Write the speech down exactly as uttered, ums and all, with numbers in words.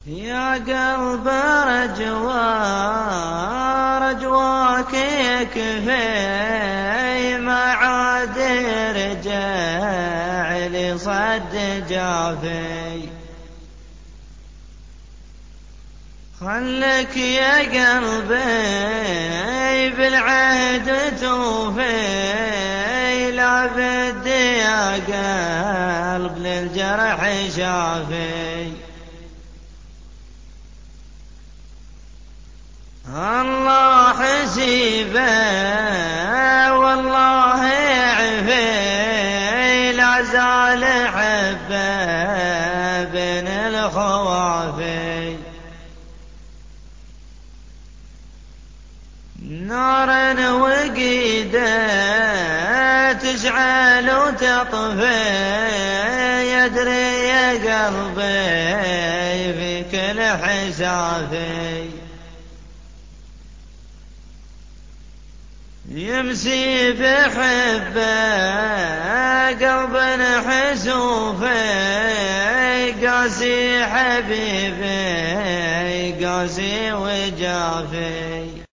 يا قلب رجوى رجواك يكفي ما عاد رجع لي صد جافي. خلك يا قلبي بالعهد توفي، لا بدي يا قلب للجرح شافي. الله حسيبه والله يعفي، لا زال حبه بين الخوافي. نار وقيده تشعل وتطفي، يدري يا قلبي في كل حسافي. يمسي بحبه قلب حسوفي، قاسي حبيبي قاسي وجافي.